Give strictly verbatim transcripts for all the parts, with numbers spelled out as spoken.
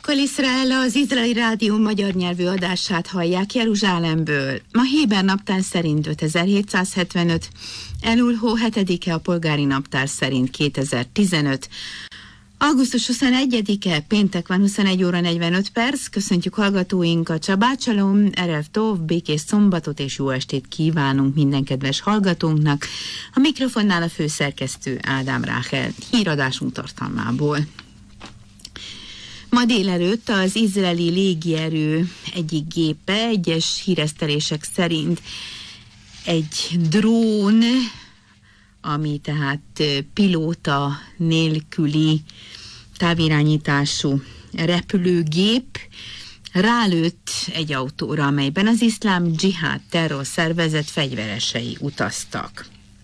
Kol Iszrael, az Izraeli Rádió magyar nyelvű adását hallják Jeruzsálemből. Ma héber naptár szerint ötezer-hétszázhetvenöt, Elul hó hetedike, a polgári naptár szerint kétezer-tizenöt. augusztus huszonegyedike, péntek van, huszonegy óra negyvenöt perc. Köszöntjük hallgatóinkat, Shabbat Shalom, Erev Tov, békés szombatot és jó estét kívánunk minden kedves hallgatónknak. A mikrofonnál a főszerkesztő Ádám Ráhel, híradásunk tartalmából. Ma délelőtt az izraeli légierő egyik gépe, egyes híresztelések szerint egy drón, ami tehát pilóta nélküli távirányítású repülőgép, rálőtt egy autóra, amelyben az iszlám dzsihád terrorszervezet fegyveresei utaztak.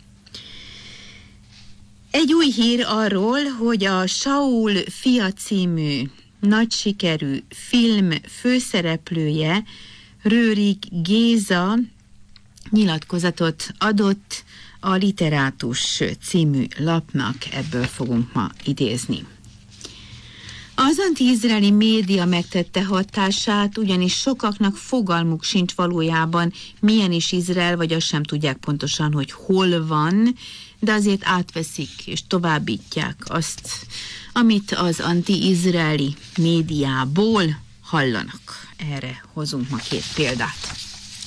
Egy új hír arról, hogy a Saul fia című nagy sikerű film főszereplője, Rőrig Géza nyilatkozatot adott a Literátus című lapnak, ebből fogunk ma idézni. Az anti-izraeli média megtette hatását, ugyanis sokaknak fogalmuk sincs valójában, milyen is Izrael, vagy azt sem tudják pontosan, hogy hol van, de azért átveszik és továbbítják azt, amit az anti-izraeli médiából hallanak. Erre hozunk ma két példát.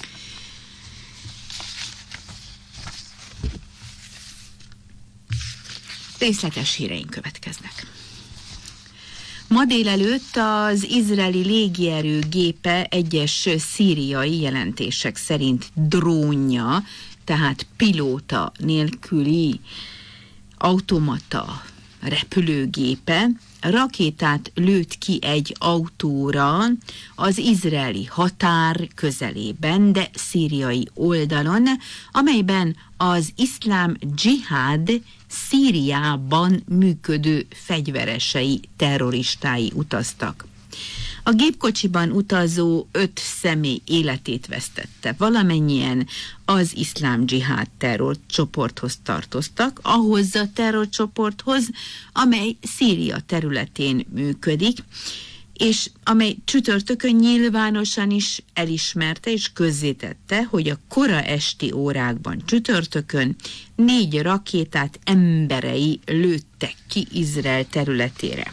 Részletes híreink következnek. Ma délelőtt az izraeli légierő gépe egyes szíriai jelentések szerint drónja, tehát pilóta nélküli automata repülőgépe rakétát lőtt ki egy autóra az izraeli határ közelében, de szíriai oldalon, amelyben az iszlám dzsihád Szíriában működő fegyveresei, terroristái utaztak. A gépkocsiban utazó öt személy életét vesztette. Valamennyien az iszlám dzsihád terrorcsoporthoz tartoztak, ahhoz a terrorcsoporthoz, amely Szíria területén működik, és amely csütörtökön nyilvánosan is elismerte és közzétette, hogy a kora esti órákban csütörtökön négy rakétát emberei lőttek ki Izrael területére.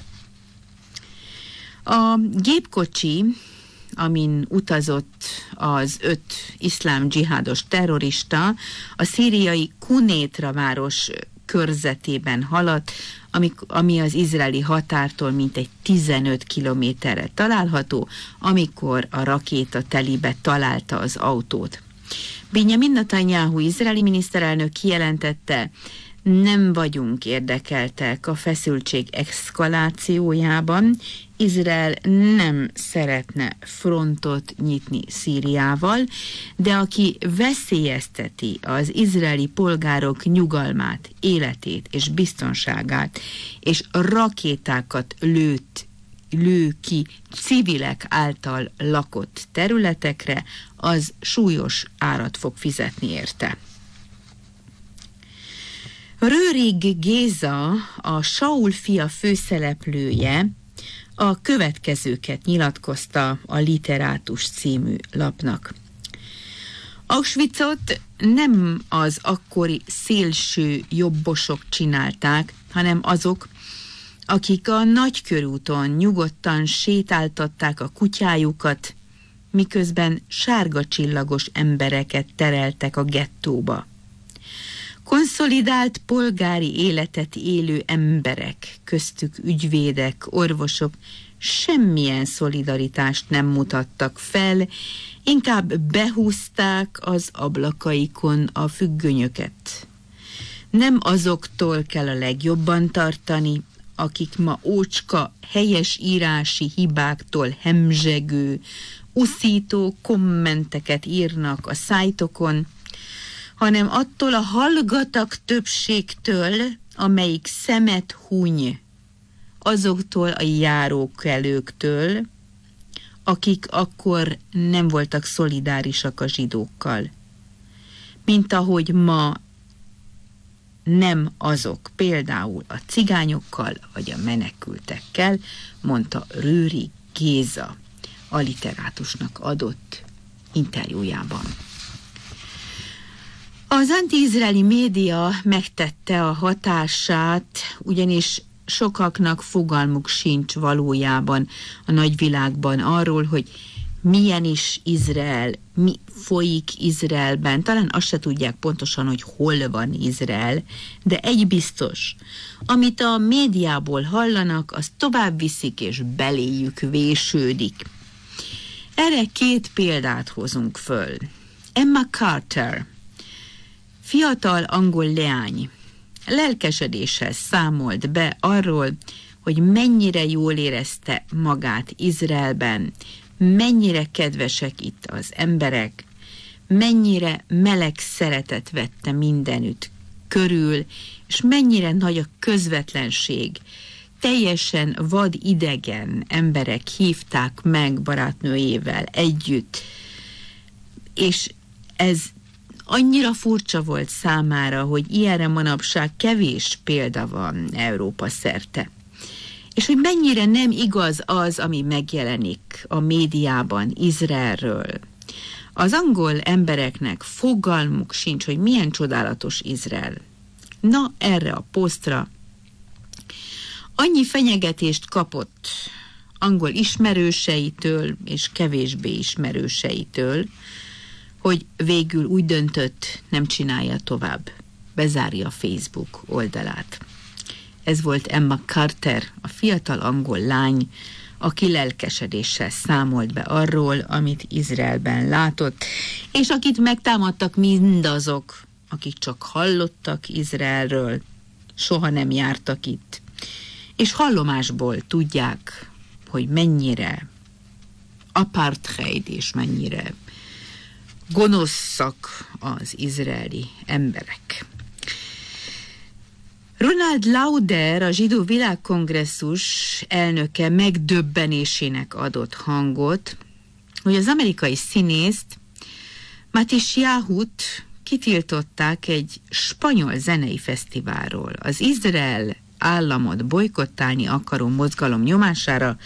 A gépkocsi, amin utazott az öt iszlám dzsihádos terrorista, a szíriai Kunétra város körzetében haladt, ami, ami az izraeli határtól mintegy tizenöt kilométerre található, amikor a rakéta telibe találta az autót. Benjamin Netanyahu izraeli miniszterelnök kijelentette, nem vagyunk érdekeltek a feszültség eszkalációjában, Izrael nem szeretne frontot nyitni Szíriával, de aki veszélyezteti az izraeli polgárok nyugalmát, életét és biztonságát, és rakétákat lőtt, lő ki civilek által lakott területekre, az súlyos árat fog fizetni érte. Rőrig Géza, a Saul fia főszereplője, a következőket nyilatkozta a Literátus című lapnak. Auschwitzot nem az akkori szélső jobbosok csinálták, hanem azok, akik a Nagykörúton nyugodtan sétáltatták a kutyájukat, miközben sárga csillagos embereket tereltek a gettóba. Konszolidált polgári életet élő emberek, köztük ügyvédek, orvosok semmilyen szolidaritást nem mutattak fel, inkább behúzták az ablakaikon a függönyöket. Nem azoktól kell a legjobban tartani, akik ma ócska, helyes írási hibáktól hemzsegő, uszító kommenteket írnak a szájtokon, hanem attól a hallgatag többségtől, amelyik szemet huny, azoktól a járókelőktől, akik akkor nem voltak szolidárisak a zsidókkal. Mint ahogy ma nem azok, például a cigányokkal vagy a menekültekkel, mondta Rőrig Géza a literátusnak adott interjújában. Az anti-izraeli média megtette a hatását, ugyanis sokaknak fogalmuk sincs valójában a nagyvilágban arról, hogy milyen is Izrael, mi folyik Izraelben. Talán azt se tudják pontosan, hogy hol van Izrael, de egy biztos, amit a médiából hallanak, az tovább viszik és beléjük vésődik. Erre két példát hozunk föl. Emma Carter, fiatal angol leány, lelkesedéssel számolt be arról, hogy mennyire jól érezte magát Izraelben, mennyire kedvesek itt az emberek, mennyire meleg szeretet vette mindenütt körül, és mennyire nagy a közvetlenség. Teljesen vad idegen emberek hívták meg barátnőjével együtt, és ez annyira furcsa volt számára, hogy ilyenre manapság kevés példa van Európa szerte. És hogy mennyire nem igaz az, ami megjelenik a médiában Izraelről. Az angol embereknek fogalmuk sincs, hogy milyen csodálatos Izrael. Na, erre a posztra annyi fenyegetést kapott angol ismerőseitől és kevésbé ismerőseitől, hogy végül úgy döntött, nem csinálja tovább. Bezárja a Facebook oldalát. Ez volt Emma Carter, a fiatal angol lány, aki lelkesedéssel számolt be arról, amit Izraelben látott, és akit megtámadtak mindazok, akik csak hallottak Izraelről, soha nem jártak itt, és hallomásból tudják, hogy mennyire apartheid és mennyire gonoszak az izraeli emberek. Ronald Lauder, a Zsidó Világkongresszus elnöke megdöbbenésének adott hangot, hogy az amerikai színészt, Matishjahut kitiltották egy spanyol zenei fesztiválról. Az Izrael államot bojkottálni akaró mozgalom nyomására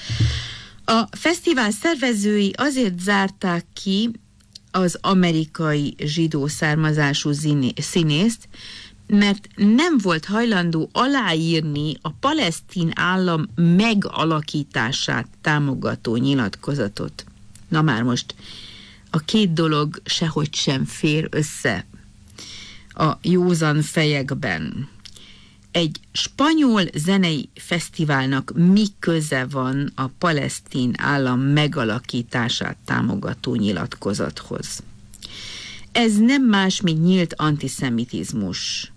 a fesztivál szervezői azért zárták ki az amerikai zsidó származású színészt, mert nem volt hajlandó aláírni a palesztin állam megalakítását támogató nyilatkozatot. Na már most a két dolog sehogy sem fér össze a józan fejekben. Egy spanyol zenei fesztiválnak mi köze van a palesztin állam megalakítását támogató nyilatkozathoz? Ez nem más, mint nyílt antiszemitizmus.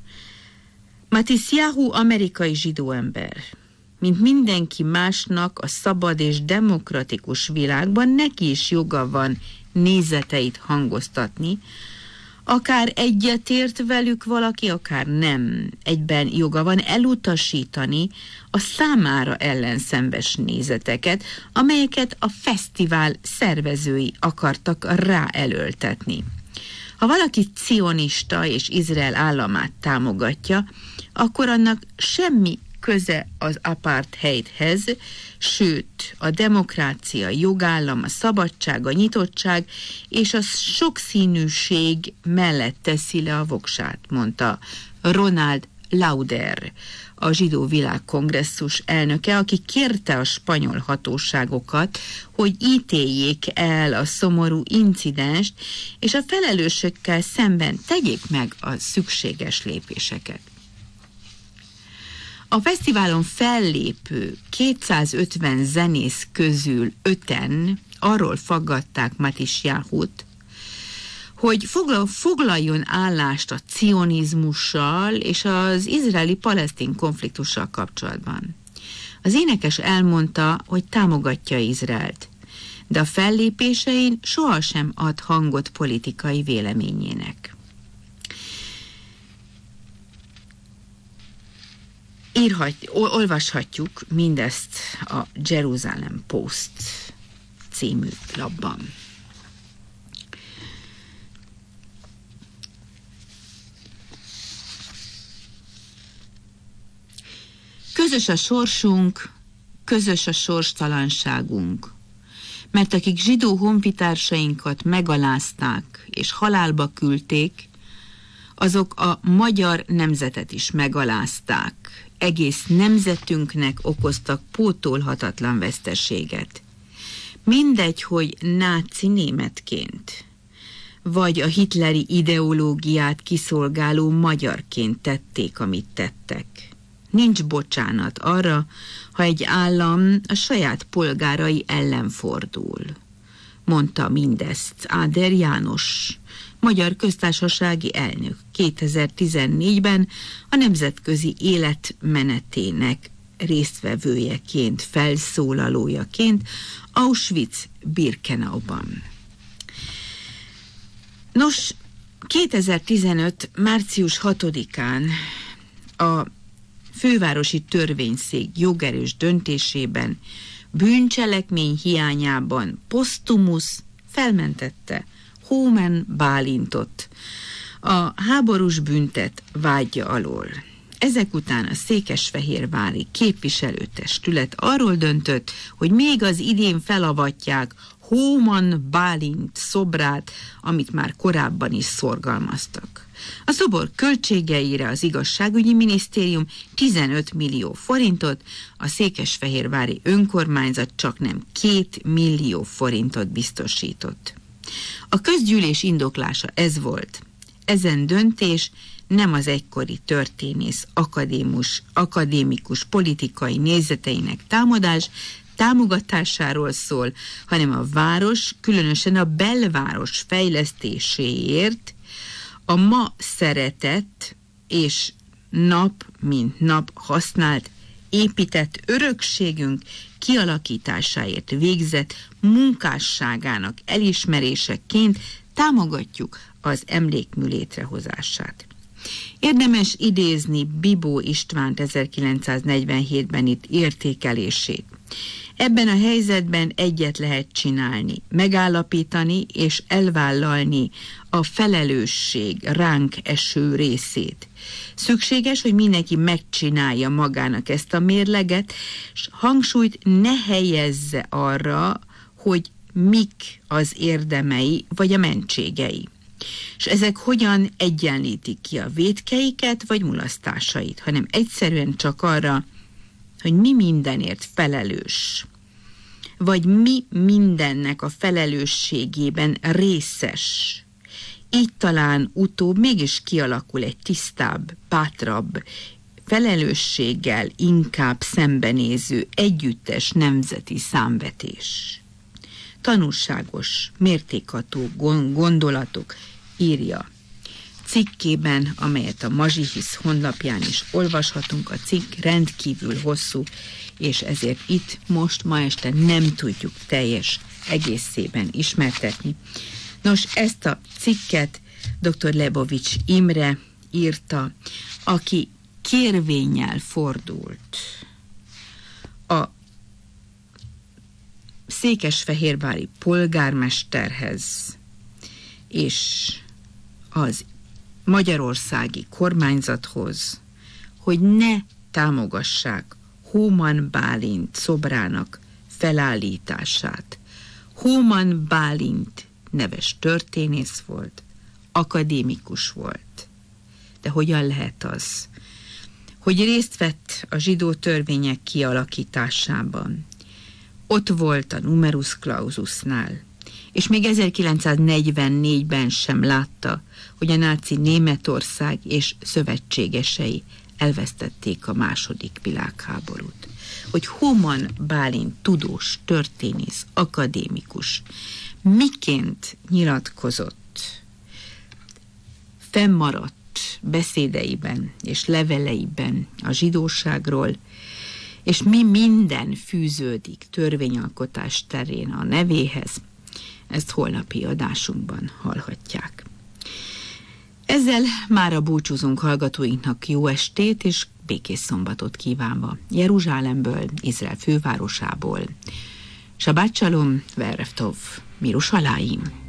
Matishjahu amerikai zsidó ember. Mint mindenki másnak a szabad és demokratikus világban, neki is joga van nézeteit hangoztatni, akár egyetért velük valaki, akár nem. Egyben joga van elutasítani a számára ellenszembes nézeteket, amelyeket a fesztivál szervezői akartak ráelöltetni. Ha valaki cionista és Izrael államát támogatja, akkor annak semmi köze az apartheidhez, sőt, a demokrácia, jogállam, a szabadság, a nyitottság és a sokszínűség mellett teszi le a voksát, mondta Ronald Lauder, a Zsidó Világkongresszus elnöke, aki kérte a spanyol hatóságokat, hogy ítéljék el a szomorú incidenst, és a felelősökkel szemben tegyék meg a szükséges lépéseket. A fesztiválon fellépő kétszázötven zenész közül öten arról faggatták Matishjahut, hogy foglaljon állást a cionizmussal és az izraeli-palesztin konfliktussal kapcsolatban. Az énekes elmondta, hogy támogatja Izraelt, de a fellépésein sohasem ad hangot politikai véleményének. Írhat, olvashatjuk mindezt a Jerusalem Post című lapban. Közös a sorsunk, közös a sorstalanságunk. mert akik zsidó honfitársainkat megalázták és halálba küldték, azok a magyar nemzetet is megalázták. Egész nemzetünknek okoztak pótolhatatlan veszteséget. Mindegy, hogy náci németként, vagy a hitleri ideológiát kiszolgáló magyarként tették, amit tettek. Nincs bocsánat arra, ha egy állam a saját polgárai ellen fordul. Mondta mindezt Áder János, magyar köztársasági elnök kétezer-tizennégyben a nemzetközi életmenetének résztvevőjeként, felszólalójaként Auschwitz-Birkenauban. Nos, kétezer-tizenöt. március hatodikán a fővárosi törvényszék jogerős döntésében bűncselekmény hiányában posztumusz felmentette Hóman Bálintot a háborús büntet vádja alól. Ezek után a székesfehérvári képviselőtestület arról döntött, hogy még az idén felavatják Hóman Bálint szobrát, amit már korábban is szorgalmaztak. A szobor költségeire az igazságügyi minisztérium tizenöt millió forintot, a székesfehérvári önkormányzat csaknem két millió forintot biztosított. A közgyűlés indoklása ez volt. Ezen döntés nem az egykori történész akadémus, akadémikus politikai nézeteinek támadás, támogatásáról szól, hanem a város, különösen a belváros fejlesztéséért, a ma szeretett és nap mint nap használt, épített örökségünk kialakításáért végzett munkásságának elismeréseként támogatjuk az emlékmű létrehozását. Érdemes idézni Bibó Istvánt ezerkilencszáznegyvenhétben itt értékelését. Ebben a helyzetben egyet lehet csinálni, megállapítani és elvállalni a felelősség ránk eső részét. Szükséges, hogy mindenki megcsinálja magának ezt a mérleget, és hangsúlyt ne helyezze arra, hogy mik az érdemei vagy a mentségei. És ezek hogyan egyenlítik ki a vétkeiket vagy mulasztásait, hanem egyszerűen csak arra, hogy mi mindenért felelős, vagy mi mindennek a felelősségében részes. Így talán utóbb mégis kialakul egy tisztább, bátrabb, felelősséggel inkább szembenéző együttes nemzeti számvetés. Tanulságos, mértékható gondolatok, írja cikkében, amelyet a Mazsihisz honlapján is olvashatunk. A cikk rendkívül hosszú, és ezért itt most ma este nem tudjuk teljes egészében ismertetni. Nos, ezt a cikket dr. Lebovics Imre írta, aki kérvénnyel fordult a székesfehérvári polgármesterhez és az magyarországi kormányzathoz, hogy ne támogassák Hóman Bálint szobrának felállítását. Hóman Bálint neves történész volt, akadémikus volt. De hogyan lehet az, hogy részt vett a zsidó törvények kialakításában? Ott volt a numerus claususnál, és még ezerkilencszáznegyvennégyben sem látta, hogy a náci Németország és szövetségesei elvesztették a második világháborút. Hogy Hóman Bálint tudós, történész, akadémikus miként nyilatkozott, fennmaradt beszédeiben és leveleiben a zsidóságról, és mi minden fűződik törvényalkotás terén a nevéhez, ezt holnapi adásunkban hallhatják. Ezzel mára búcsúzunk hallgatóinknak, jó estét és békés szombatot kívánva Jeruzsálemből, Izrael fővárosából. Shabbat shalom, ve'erev tov, Mirushalayim.